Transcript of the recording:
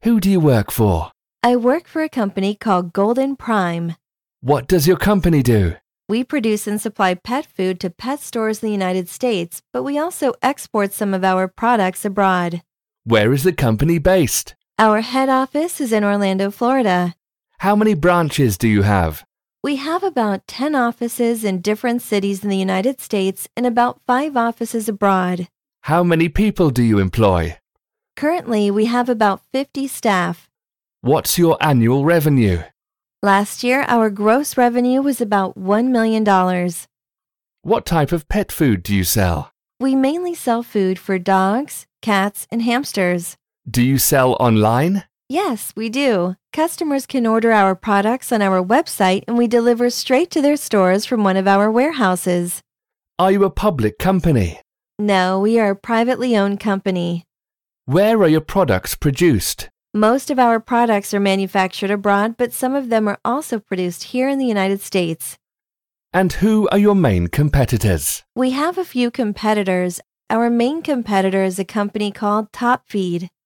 Who do you work for? I work for a company called Golden Prime. What does your company do? We produce and supply pet food to pet stores in the United States, but we also export some of our products abroad. Where is the company based? Our head office is in Orlando, Florida. How many branches do you have? We have about 10 offices in different cities in the United States and about 5 offices abroad. How many people do you employ? Currently, we have about 50 staff. What's your annual revenue? Last year, our gross revenue was about $1 million. What type of pet food do you sell? We mainly sell food for dogs, cats, and hamsters. Do you sell online? Yes, we do. Customers can order our products on our website and we deliver straight to their stores from one of our warehouses. Are you a public company? No, we are a privately owned company. Where are your products produced? Most of our products are manufactured abroad, but some of them are also produced here in the United States. And who are your main competitors? We have a few competitors. Our main competitor is a company called Top Feed.